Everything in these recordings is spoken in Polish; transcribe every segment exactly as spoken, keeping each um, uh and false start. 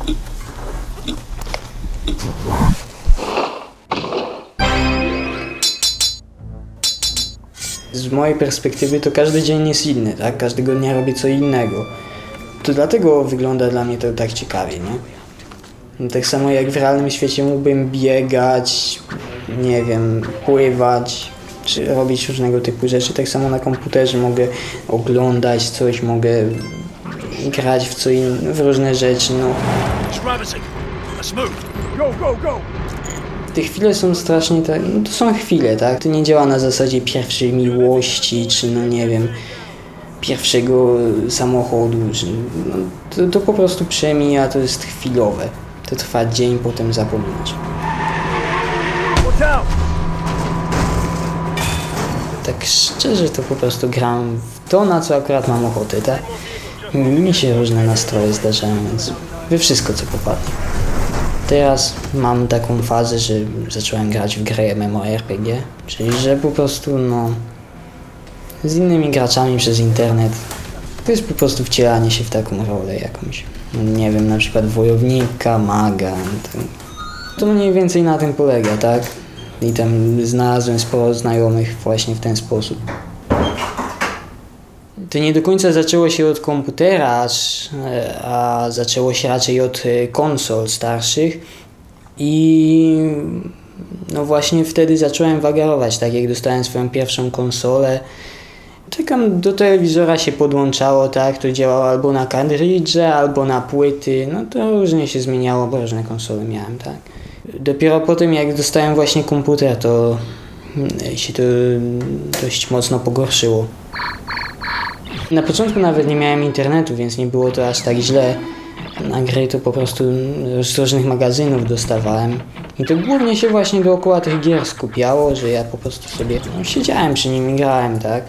Z mojej perspektywy to każdy dzień jest inny, tak? Każdego dnia robię co innego. To dlatego wygląda dla mnie to tak ciekawie, nie? Tak samo jak w realnym świecie mógłbym biegać, nie wiem, pływać, czy robić różnego typu rzeczy. Tak samo na komputerze mogę oglądać coś, mogę grać w co in... w różne rzeczy, no. Te chwile są strasznie tak, no to są chwile, tak? To nie działa na zasadzie pierwszej miłości, czy no nie wiem, pierwszego samochodu, czy, no, to, to po prostu przemija, to jest chwilowe. To trwa dzień, potem zapominasz. Tak szczerze to po prostu gram w to, na co akurat mam ochotę, tak? Mi się różne nastroje zdarzają, więc we wszystko, co popadnie. Teraz mam taką fazę, że zacząłem grać w grę MMORPG, czyli że po prostu no z innymi graczami przez internet to jest po prostu wcielanie się w taką rolę jakąś. Nie wiem, na przykład wojownika, maga. To, to mniej więcej na tym polega, tak? I tam znalazłem sporo znajomych właśnie w ten sposób. To nie do końca zaczęło się od komputera, a zaczęło się raczej od konsol starszych i no właśnie wtedy zacząłem wagarować, tak jak dostałem swoją pierwszą konsolę. Czekam, do telewizora się podłączało, tak, to działało albo na kartridże, albo na płyty, no to różnie się zmieniało, bo różne konsole miałem, tak. Dopiero potem jak dostałem właśnie komputer, to się to dość mocno pogorszyło. Na początku nawet nie miałem internetu, więc nie było to aż tak źle. Na gry to po prostu z różnych magazynów dostawałem. I to głównie się właśnie dookoła tych gier skupiało, że ja po prostu sobie no, siedziałem przy nim i grałem, tak?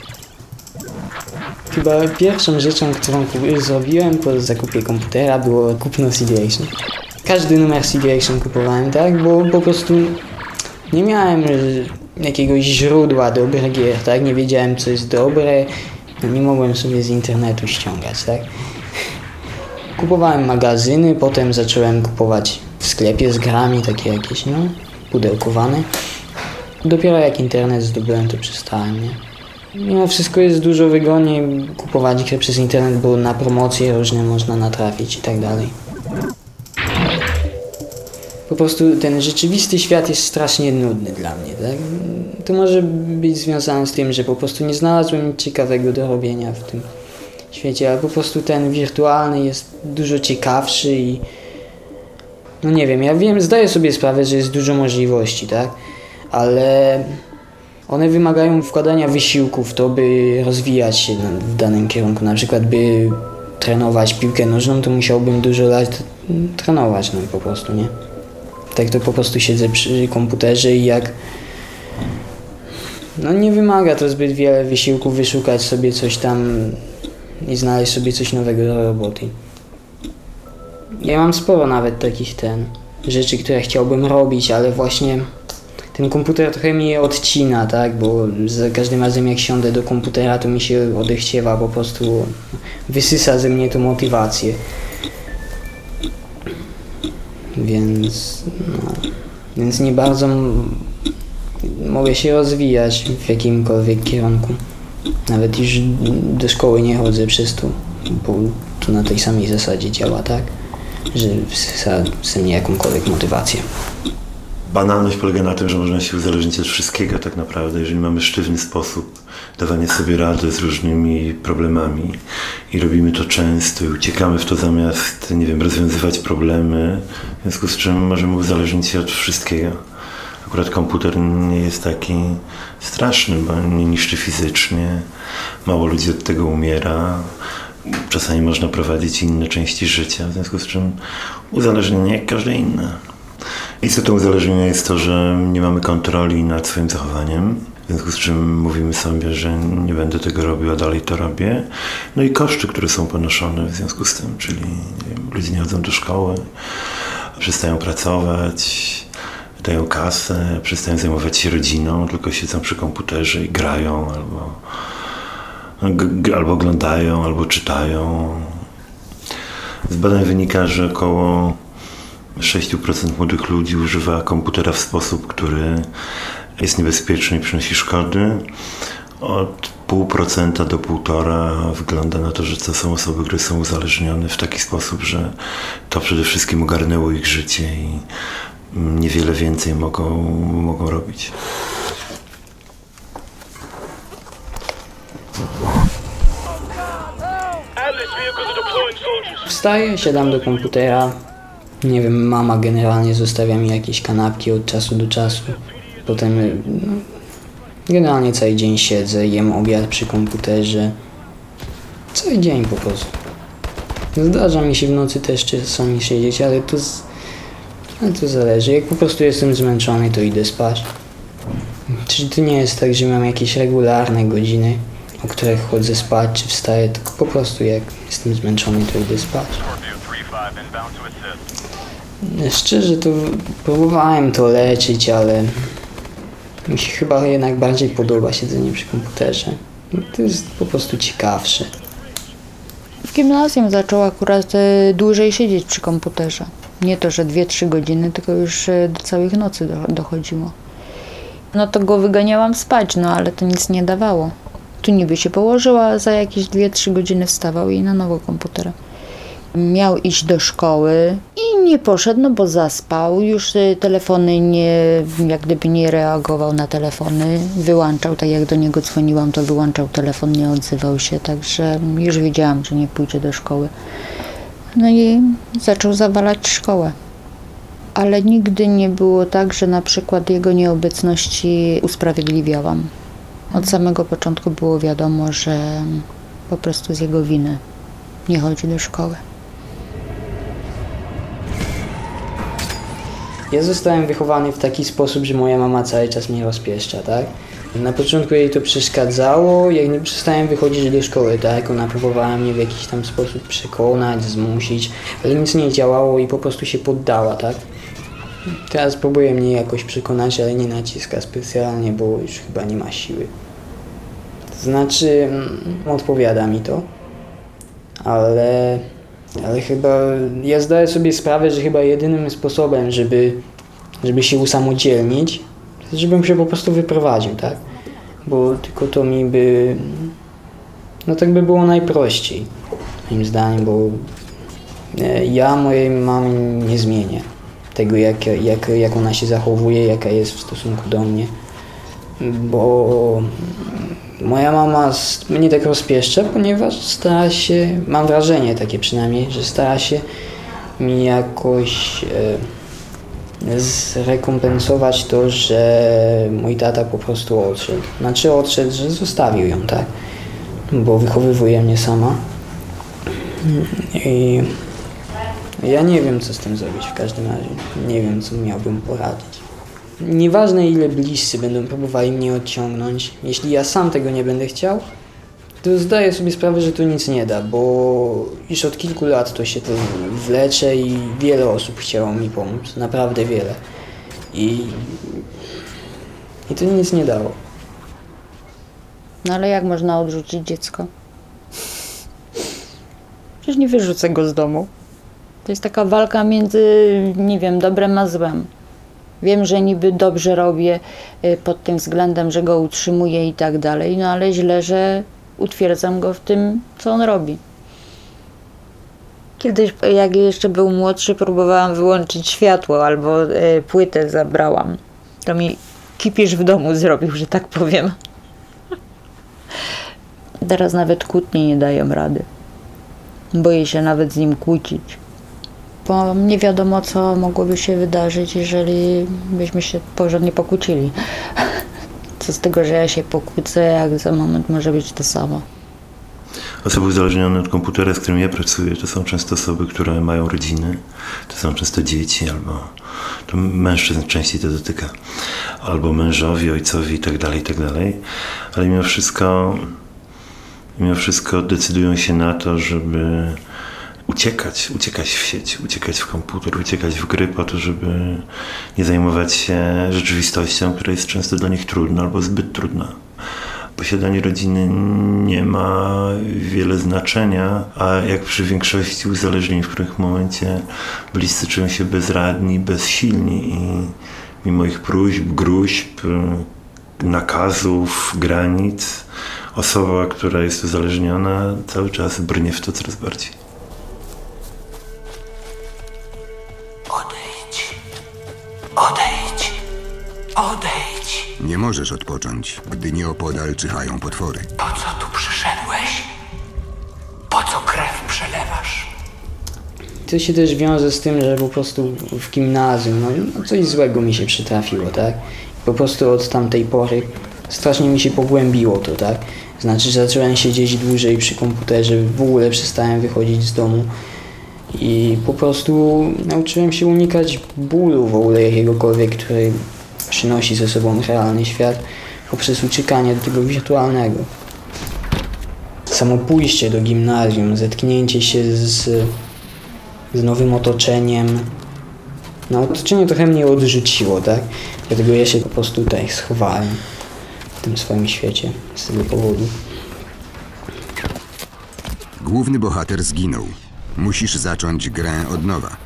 Chyba pierwszą rzeczą, którą zrobiłem po zakupie komputera, było kupno C D Action. Każdy numer C D Action kupowałem, tak? Bo po prostu nie miałem jakiegoś źródła dobrych gier, tak? Nie wiedziałem, co jest dobre. No, nie mogłem sobie z internetu ściągać, tak? Kupowałem magazyny, potem zacząłem kupować w sklepie z grami, takie jakieś, no, pudełkowane. Dopiero jak internet zdobyłem, to przestałem, nie? Mimo wszystko jest dużo wygodniej kupować gry przez internet, bo na promocje różne można natrafić i tak dalej. Po prostu ten rzeczywisty świat jest strasznie nudny dla mnie, tak? To może być związane z tym, że po prostu nie znalazłem nic ciekawego do robienia w tym świecie, ale po prostu ten wirtualny jest dużo ciekawszy i no nie wiem, ja wiem, zdaję sobie sprawę, że jest dużo możliwości, tak? Ale one wymagają wkładania wysiłku w to, by rozwijać się w danym kierunku. Na przykład, by trenować piłkę nożną, to musiałbym dużo lat trenować, no po prostu, nie? Tak to po prostu siedzę przy komputerze i jak no nie wymaga to zbyt wiele wysiłku wyszukać sobie coś tam i znaleźć sobie coś nowego do roboty. Ja mam sporo nawet takich ten rzeczy, które chciałbym robić, ale właśnie ten komputer trochę mi je odcina, tak, bo za każdym razem jak siądę do komputera, to mi się odechciewa, po prostu wysysa ze mnie tą motywację. Więc, no, więc nie bardzo m- mogę się rozwijać w jakimkolwiek kierunku. Nawet już do szkoły nie chodzę przez to, bo to na tej samej zasadzie działa, tak? Że wysysa ze mnie jakąkolwiek motywację. Banalność polega na tym, że można się uzależnić od wszystkiego tak naprawdę, jeżeli mamy sztywny sposób dawania sobie rady z różnymi problemami i robimy to często i uciekamy w to zamiast, nie wiem, rozwiązywać problemy, w związku z czym możemy uzależnić się od wszystkiego. Akurat komputer nie jest taki straszny, bo nie niszczy fizycznie, mało ludzi od tego umiera, czasami można prowadzić inne części życia, w związku z czym uzależnienie jak każde inne. Istotą uzależnienia jest to, że nie mamy kontroli nad swoim zachowaniem, w związku z czym mówimy sobie, że nie będę tego robił, a dalej to robię. No i koszty, które są ponoszone w związku z tym, czyli nie wiem, ludzie nie chodzą do szkoły, przestają pracować, dają kasę, przestają zajmować się rodziną, tylko siedzą przy komputerze i grają, albo, g- albo oglądają, albo czytają. Z badań wynika, że około sześć procent młodych ludzi używa komputera w sposób, który jest niebezpieczny i przynosi szkody. Od pół procenta do półtora wygląda na to, że to są osoby, które są uzależnione w taki sposób, że to przede wszystkim ogarnęło ich życie i niewiele więcej mogą, mogą robić. Wstaję, siadam do komputera. Nie wiem, mama generalnie zostawia mi jakieś kanapki od czasu do czasu. Potem no, generalnie cały dzień siedzę, jem obiad przy komputerze. Cały dzień po prostu. Zdarza mi się w nocy też czasami siedzieć, ale to, z... ale to zależy. Jak po prostu jestem zmęczony, to idę spać. Czyli to nie jest tak, że mam jakieś regularne godziny, o których chodzę spać czy wstaję, tylko po prostu jak jestem zmęczony, to idę spać. Szczerze to próbowałem to leczyć, ale mi się chyba jednak bardziej podoba siedzenie przy komputerze. To jest po prostu ciekawsze. W gimnazjum zaczął akurat dłużej siedzieć przy komputerze. Nie to, że dwie trzy godziny, tylko już do całych nocy dochodziło. No to go wyganiałam spać, no ale to nic nie dawało. Tu niby się położyła, za jakieś dwie trzy godziny wstawał i na nowo komputera. Miał iść do szkoły i nie poszedł, no bo zaspał. Już telefony nie, jak gdyby nie reagował na telefony. Wyłączał, tak jak do niego dzwoniłam, to wyłączał telefon, nie odzywał się. Także już wiedziałam, że nie pójdzie do szkoły. No i zaczął zawalać szkołę. Ale nigdy nie było tak, że na przykład jego nieobecności usprawiedliwiałam. Od samego początku było wiadomo, że po prostu z jego winy nie chodzi do szkoły. Ja zostałem wychowany w taki sposób, że moja mama cały czas mnie rozpieszcza, tak? Na początku jej to przeszkadzało, jak nie przestałem wychodzić do szkoły, tak? Ona próbowała mnie w jakiś tam sposób przekonać, zmusić, ale nic nie działało i po prostu się poddała, tak? Teraz próbuje mnie jakoś przekonać, ale nie naciska specjalnie, bo już chyba nie ma siły. To znaczy, odpowiada mi to, ale, ale chyba ja zdaję sobie sprawę, że chyba jedynym sposobem, żeby, żeby się usamodzielnić, to żebym się po prostu wyprowadził, tak? Bo tylko to mi by, no tak by było najprościej, moim zdaniem, bo ja mojej mamy nie zmienię. Tego, jak, jak, jak ona się zachowuje, jaka jest w stosunku do mnie. Bo moja mama mnie tak rozpieszcza, ponieważ stara się, mam wrażenie takie przynajmniej, że stara się mi jakoś e, zrekompensować to, że mój tata po prostu odszedł. Znaczy odszedł, że zostawił ją, tak? Bo wychowywuje mnie sama. I ja nie wiem, co z tym zrobić w każdym razie. Nie wiem, co miałbym poradzić. Nieważne, ile bliscy będą próbowali mnie odciągnąć, jeśli ja sam tego nie będę chciał, to zdaję sobie sprawę, że to nic nie da, bo już od kilku lat to się to wlecze i wiele osób chciało mi pomóc. Naprawdę wiele. I, i to nic nie dało. No ale jak można odrzucić dziecko? Przecież nie wyrzucę go z domu. To jest taka walka między, nie wiem, dobrem a złem. Wiem, że niby dobrze robię pod tym względem, że go utrzymuję i tak dalej, no ale źle, że utwierdzam go w tym, co on robi. Kiedyś, jak jeszcze był młodszy, próbowałam wyłączyć światło albo y, płytę zabrałam. To mi kipisz w domu zrobił, że tak powiem. Teraz nawet kłótnie nie dają rady. Boję się nawet z nim kłócić. Bo nie wiadomo, co mogłoby się wydarzyć, jeżeli byśmy się porządnie pokłócili. Co z tego, że ja się pokłócę, jak za moment może być to samo. Osoby uzależnione od komputera, z którymi ja pracuję, to są często osoby, które mają rodziny, to są często dzieci, albo to mężczyzn częściej to dotyka, albo mężowie, ojcowie i tak dalej, i tak dalej. Ale mimo wszystko, mimo wszystko decydują się na to, żeby uciekać, uciekać w sieć, uciekać w komputer, uciekać w gry po to, żeby nie zajmować się rzeczywistością, która jest często dla nich trudna albo zbyt trudna. posiadanie rodziny nie ma wiele znaczenia, a jak przy większości uzależnień, w których momencie bliscy czują się bezradni, bezsilni i mimo ich próśb, gruźb, nakazów, granic, osoba, która jest uzależniona, cały czas brnie w to coraz bardziej. Odejdź, odejdź, odejdź. Nie możesz odpocząć, gdy nieopodal czyhają potwory. Po co tu przyszedłeś? Po co krew przelewasz? To się też wiąże z tym, że po prostu w gimnazjum no, no coś złego mi się przytrafiło, tak? Po prostu od tamtej pory strasznie mi się pogłębiło to, tak? Znaczy, że zacząłem siedzieć dłużej przy komputerze, w ogóle przestałem wychodzić z domu i po prostu nauczyłem się unikać bólu w ogóle jakiegokolwiek, który przynosi ze sobą realny świat poprzez uciekanie do tego wirtualnego. Samo pójście do gimnazjum, zetknięcie się z, z nowym otoczeniem, no otoczenie trochę mnie odrzuciło, tak? Dlatego ja się po prostu tutaj schowałem w tym swoim świecie z tego powodu. Główny bohater zginął. Musisz zacząć grę od nowa.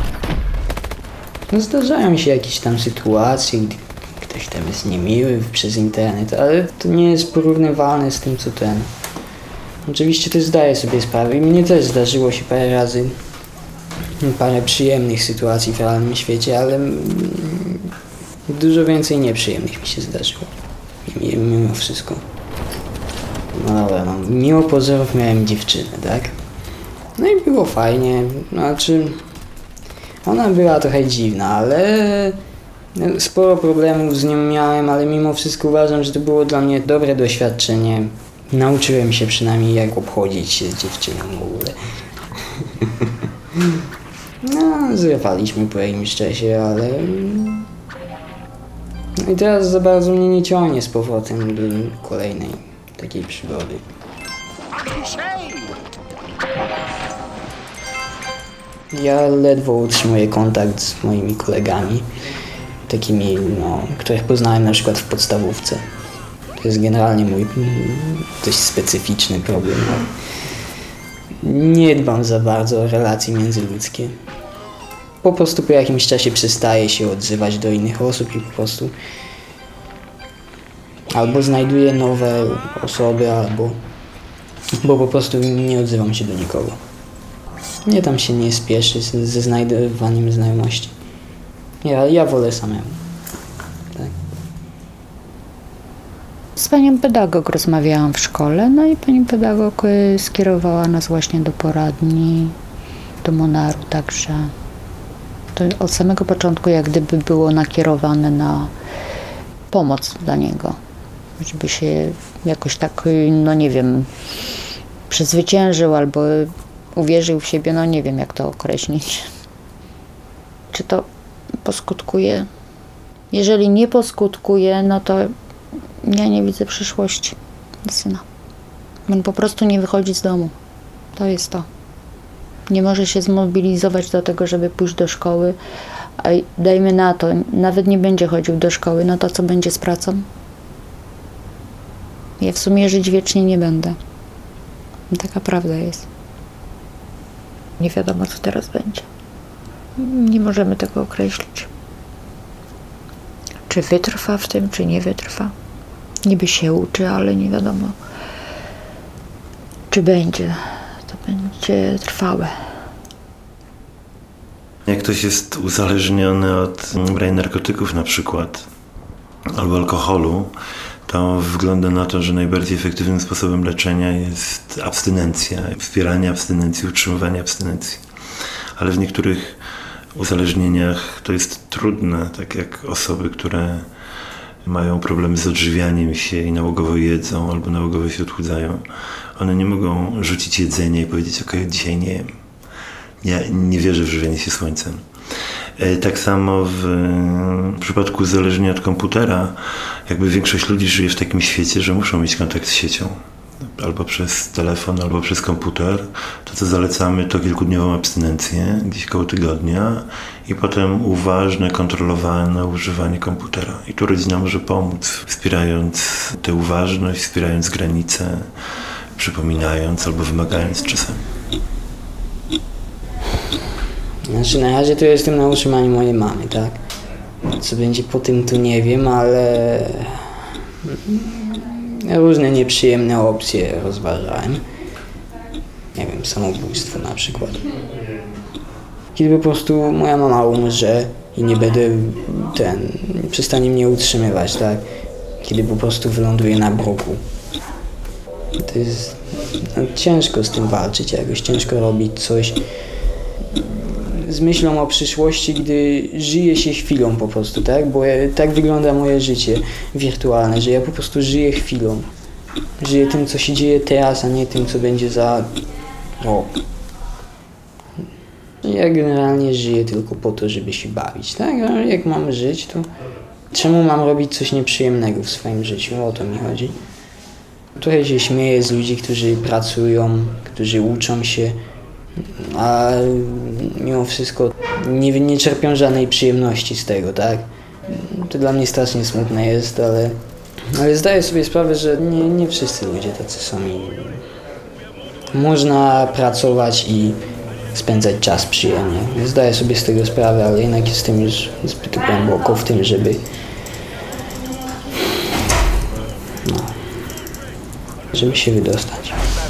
No zdarzają mi się jakieś tam sytuacje, gdy ktoś tam jest niemiły przez internet, ale to nie jest porównywalne z tym, co ten. Oczywiście też zdaję sobie sprawę i mnie też zdarzyło się parę razy parę przyjemnych sytuacji w realnym świecie, ale dużo więcej nieprzyjemnych mi się zdarzyło. Mimo wszystko. No dobra, no, mimo pozorów miałem dziewczynę, tak? No i było fajnie, znaczy ona była trochę dziwna, ale sporo problemów z nią miałem, ale mimo wszystko uważam, że to było dla mnie dobre doświadczenie. Nauczyłem się przynajmniej jak obchodzić się z dziewczyną w ogóle. No, zrywaliśmy po jakimś czasie, ale... No i teraz za bardzo mnie nie ciągnie z powrotem do kolejnej takiej przygody. Ja ledwo utrzymuję kontakt z moimi kolegami, takimi, no, których poznałem na przykład w podstawówce. To jest generalnie mój dość specyficzny problem. Nie dbam za bardzo o relacje międzyludzkie. Po prostu po jakimś czasie przestaję się odzywać do innych osób i po prostu albo znajduję nowe osoby, albo bo po prostu nie odzywam się do nikogo. Nie tam się nie spieszy ze znajdowaniem znajomości. Ja, ja wolę samemu. Tak. Z panią pedagog rozmawiałam w szkole, no i pani pedagog skierowała nas właśnie do poradni, do Monaru, także to od samego początku jak gdyby było nakierowane na pomoc dla niego, żeby się jakoś tak, no nie wiem, przezwyciężył albo uwierzył w siebie, no nie wiem jak to określić. Czy to poskutkuje? Jeżeli nie poskutkuje, no to ja nie widzę przyszłości dla syna. On po prostu nie wychodzi z domu. To jest to. Nie może się zmobilizować do tego, żeby pójść do szkoły, a dajmy na to, nawet nie będzie chodził do szkoły, no to co będzie z pracą? Ja w sumie żyć wiecznie nie będę. Taka prawda jest. Nie wiadomo, co teraz będzie. Nie możemy tego określić. Czy wytrwa w tym, czy nie wytrwa? Niby się uczy, ale nie wiadomo, czy będzie. To będzie trwałe. Jak ktoś jest uzależniony od brania narkotyków na przykład, albo alkoholu, to wygląda na to, że najbardziej efektywnym sposobem leczenia jest abstynencja, wspieranie abstynencji, utrzymywanie abstynencji. Ale w niektórych uzależnieniach to jest trudne, tak jak osoby, które mają problemy z odżywianiem się i nałogowo jedzą albo nałogowo się odchudzają. One nie mogą rzucić jedzenia i powiedzieć, ok, dzisiaj nie jem. Ja nie wierzę w żywienie się słońcem. Tak samo w, w przypadku uzależnienia od komputera, jakby większość ludzi żyje w takim świecie, że muszą mieć kontakt z siecią. albo przez telefon, albo przez komputer. To, co zalecamy, to kilkudniową abstynencję, gdzieś koło tygodnia i potem uważne, kontrolowane używanie komputera. I tu rodzina może pomóc, wspierając tę uważność, wspierając granice, przypominając albo wymagając czasami. Znaczy na razie to jestem na utrzymaniu mojej mamy, tak? Co będzie po tym, to nie wiem, ale różne nieprzyjemne opcje rozważałem. Nie wiem, samobójstwo na przykład. Kiedy po prostu moja mama umrze i nie będę ten, przestanie mnie utrzymywać, tak? Kiedy po prostu wyląduję na bruku. To jest no, ciężko z tym walczyć, jakoś ciężko robić coś z myślą o przyszłości, gdy żyje się chwilą po prostu, tak? Bo ja, tak wygląda moje życie wirtualne, że ja po prostu żyję chwilą. Żyję tym, co się dzieje teraz, a nie tym, co będzie za rok. Ja generalnie żyję tylko po to, żeby się bawić, tak? A jak mam żyć, to czemu mam robić coś nieprzyjemnego w swoim życiu? O to mi chodzi. Trochę się śmieję z ludzi, którzy pracują, którzy uczą się, a mimo wszystko nie, nie czerpią żadnej przyjemności z tego, tak? To dla mnie strasznie smutne jest, ale, ale zdaję sobie sprawę, że nie, nie wszyscy ludzie tacy są i można pracować i spędzać czas przyjemnie. Zdaję sobie z tego sprawę, ale jednak jestem już zbyt głęboko w tym, żeby no, żeby się wydostać.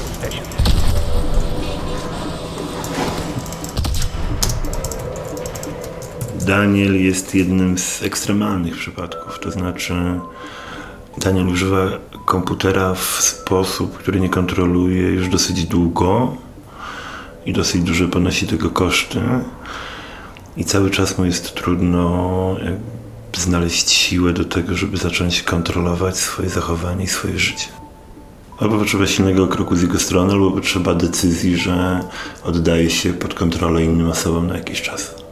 Daniel jest jednym z ekstremalnych przypadków, to znaczy Daniel używa komputera w sposób, który nie kontroluje już dosyć długo i dosyć duże ponosi tego koszty i cały czas mu jest trudno znaleźć siłę do tego, żeby zacząć kontrolować swoje zachowanie i swoje życie. Albo potrzeba silnego kroku z jego strony, albo potrzeba decyzji, że oddaje się pod kontrolę innym osobom na jakiś czas.